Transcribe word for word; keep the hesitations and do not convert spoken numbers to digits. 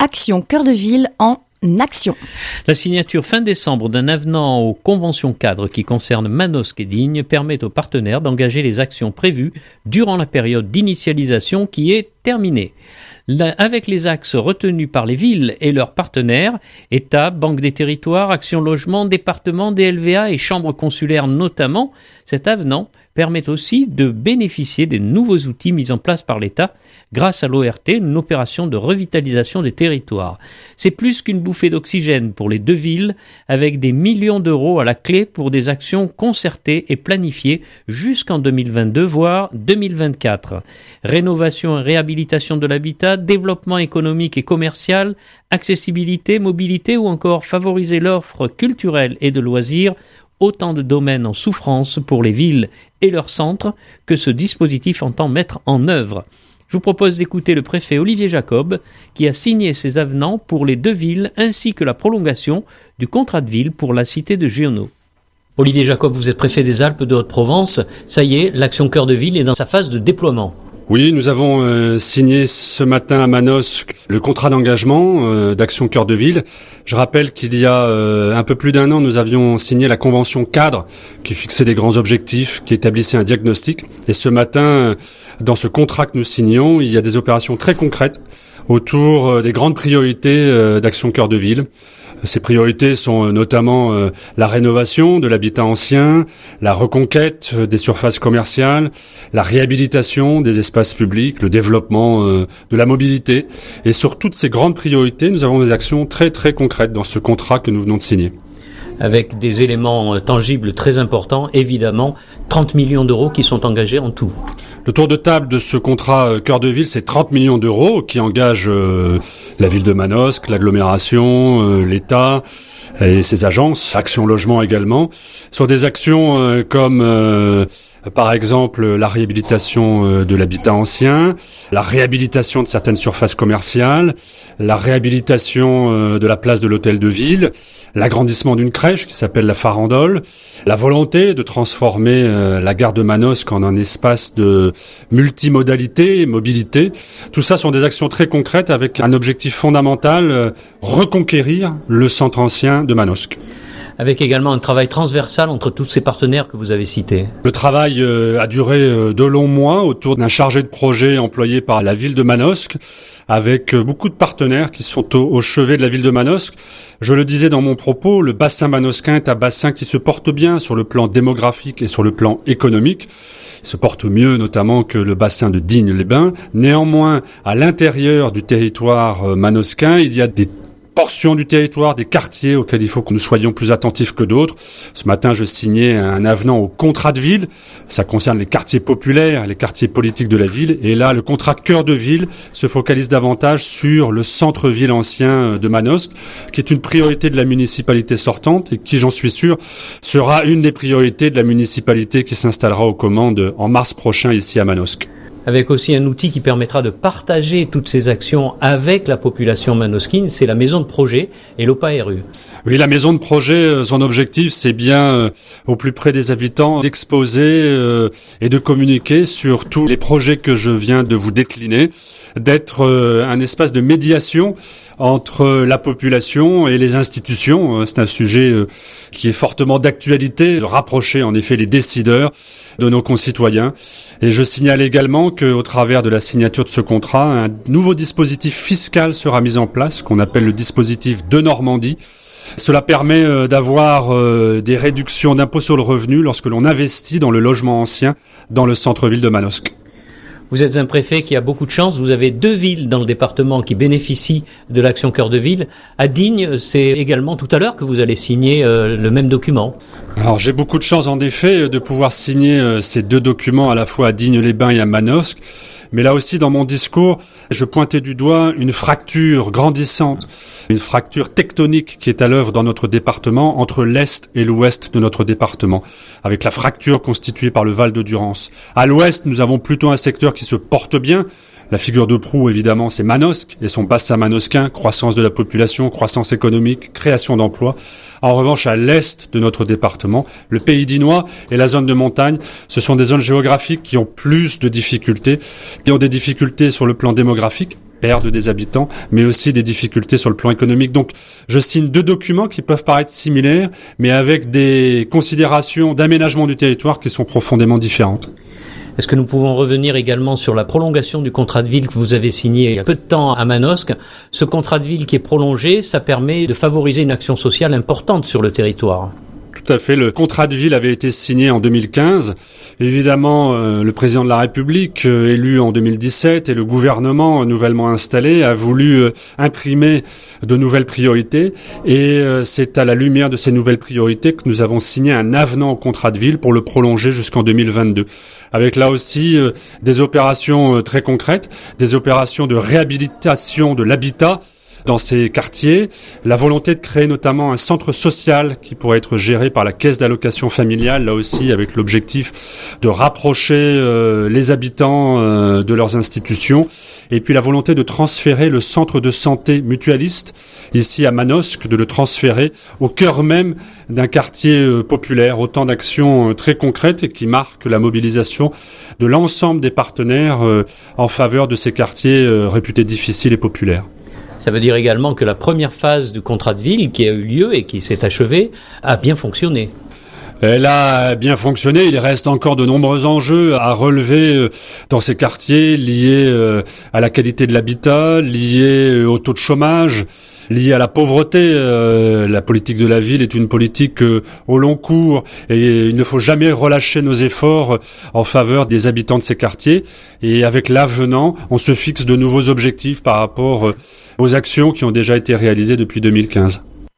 Action Cœur de Ville en action. La signature fin décembre d'un avenant aux conventions cadres qui concerne Manosque et Digne permet aux partenaires d'engager les actions prévues durant la période d'initialisation qui est terminée. Là, avec les axes retenus par les villes et leurs partenaires, État, Banque des territoires, Action Logement, département, D L V A et chambres consulaires notamment, cet avenant permet aussi de bénéficier des nouveaux outils mis en place par l'État grâce à l'O R T, une opération de revitalisation des territoires. C'est plus qu'une bouffée d'oxygène pour les deux villes, avec des millions d'euros à la clé pour des actions concertées et planifiées jusqu'en deux mille vingt-deux, voire deux mille vingt-quatre. Rénovation et réhabilitation de l'habitat, développement économique et commercial, accessibilité, mobilité ou encore favoriser l'offre culturelle et de loisirs, autant de domaines en souffrance pour les villes et leurs centres que ce dispositif entend mettre en œuvre. Je vous propose d'écouter le préfet Olivier Jacob qui a signé ces avenants pour les deux villes ainsi que la prolongation du contrat de ville pour la cité de Giono. Olivier Jacob, vous êtes préfet des Alpes de Haute-Provence. Ça y est, l'action Cœur de Ville est dans sa phase de déploiement. Oui, nous avons euh, signé ce matin à Manosque le contrat d'engagement euh, d'Action Cœur de Ville. Je rappelle qu'il y a euh, un peu plus d'un an, nous avions signé la convention cadre qui fixait des grands objectifs, qui établissait un diagnostic. Et ce matin, dans ce contrat que nous signons, il y a des opérations très concrètes autour euh, des grandes priorités euh, d'Action Cœur de Ville. Ces priorités sont notamment euh, la rénovation de l'habitat ancien, la reconquête des surfaces commerciales, la réhabilitation des espaces publics, le développement euh, de la mobilité. Et sur toutes ces grandes priorités, nous avons des actions très très concrètes dans ce contrat que nous venons de signer. Avec des éléments tangibles très importants, évidemment, trente millions d'euros qui sont engagés en tout. Le tour de table de ce contrat Cœur de Ville, c'est trente millions d'euros qui engagent euh, la ville de Manosque, l'agglomération, euh, l'État et ses agences, Action Logement également, sur des actions euh, comme euh, par exemple la réhabilitation euh, de l'habitat ancien, la réhabilitation de certaines surfaces commerciales, la réhabilitation euh, de la place de l'hôtel de ville, l'agrandissement d'une crèche qui s'appelle la Farandole, la volonté de transformer euh, la gare de Manosque en un espace de multimodalité et mobilité. Tout ça sont des actions très concrètes avec un objectif fondamental, euh, reconquérir le centre ancien de Manosque. Avec également un travail transversal entre tous ces partenaires que vous avez cités. Le travail euh, a duré euh, de longs mois autour d'un chargé de projet employé par la ville de Manosque, avec euh, beaucoup de partenaires qui sont au, au chevet de la ville de Manosque. Je le disais dans mon propos, le bassin manosquin est un bassin qui se porte bien sur le plan démographique et sur le plan économique. Il se porte mieux notamment que le bassin de Digne-les-Bains. Néanmoins, à l'intérieur du territoire euh, manosquin, il y a des portions du territoire, des quartiers auxquels il faut que nous soyons plus attentifs que d'autres. Ce matin, je signais un avenant au contrat de ville. Ça concerne les quartiers populaires, les quartiers politiques de la ville. Et là, le contrat Cœur de Ville se focalise davantage sur le centre-ville ancien de Manosque, qui est une priorité de la municipalité sortante et qui, j'en suis sûr, sera une des priorités de la municipalité qui s'installera aux commandes en mars prochain ici à Manosque. Avec aussi un outil qui permettra de partager toutes ces actions avec la population manosquine, c'est la maison de projet et l'O P A R U. Oui, la maison de projet, son objectif, c'est bien, euh, au plus près des habitants, d'exposer euh, et de communiquer sur tous les projets que je viens de vous décliner, d'être euh, un espace de médiation entre la population et les institutions. C'est un sujet euh, qui est fortement d'actualité, de rapprocher en effet les décideurs de nos concitoyens. Et je signale également qu'au travers de la signature de ce contrat, un nouveau dispositif fiscal sera mis en place, qu'on appelle le dispositif de Normandie. Cela permet euh, d'avoir euh, des réductions d'impôt sur le revenu lorsque l'on investit dans le logement ancien dans le centre-ville de Manosque. Vous êtes un préfet qui a beaucoup de chance. Vous avez deux villes dans le département qui bénéficient de l'action Cœur de Ville. À Digne, c'est également tout à l'heure que vous allez signer euh, le même document. Alors j'ai beaucoup de chance en effet de pouvoir signer euh, ces deux documents à la fois à Digne-les-Bains et à Manosque. Mais là aussi, dans mon discours, je pointais du doigt une fracture grandissante, une fracture tectonique qui est à l'œuvre dans notre département entre l'Est et l'Ouest de notre département, avec la fracture constituée par le Val de Durance. À l'Ouest, nous avons plutôt un secteur qui se porte bien. La figure de proue, évidemment, c'est Manosque et son bassin manosquin, croissance de la population, croissance économique, création d'emplois. En revanche, à l'est de notre département, le Pays dinois et la zone de montagne, ce sont des zones géographiques qui ont plus de difficultés, qui ont des difficultés sur le plan démographique perte des habitants, mais aussi des difficultés sur le plan économique. Donc, je signe deux documents qui peuvent paraître similaires, mais avec des considérations d'aménagement du territoire qui sont profondément différentes. Est-ce que nous pouvons revenir également sur la prolongation du contrat de ville que vous avez signé il y a peu de temps à Manosque? Ce contrat de ville qui est prolongé, ça permet de favoriser une action sociale importante sur le territoire. Tout à fait. Le contrat de ville avait été signé en deux mille quinze. Évidemment, euh, le président de la République, euh, élu en deux mille dix-sept, et le gouvernement, euh, nouvellement installé, a voulu euh, imprimer de nouvelles priorités. Et euh, c'est à la lumière de ces nouvelles priorités que nous avons signé un avenant au contrat de ville pour le prolonger jusqu'en deux mille vingt-deux. Avec là aussi euh, des opérations euh, très concrètes, des opérations de réhabilitation de l'habitat dans ces quartiers, la volonté de créer notamment un centre social qui pourrait être géré par la caisse d'allocation familiale, là aussi avec l'objectif de rapprocher euh, les habitants euh, de leurs institutions, et puis la volonté de transférer le centre de santé mutualiste, ici à Manosque, de le transférer au cœur même d'un quartier euh, populaire. Autant d'actions euh, très concrètes et qui marquent la mobilisation de l'ensemble des partenaires euh, en faveur de ces quartiers euh, réputés difficiles et populaires. Ça veut dire également que la première phase du contrat de ville qui a eu lieu et qui s'est achevée a bien fonctionné. Elle a bien fonctionné. Il reste encore de nombreux enjeux à relever dans ces quartiers liés à la qualité de l'habitat, liés au taux de chômage, liés à la pauvreté. La politique de la ville est une politique au long cours et il ne faut jamais relâcher nos efforts en faveur des habitants de ces quartiers. Et avec l'avenant, on se fixe de nouveaux objectifs par rapport aux actions qui ont déjà été réalisées depuis deux mille quinze.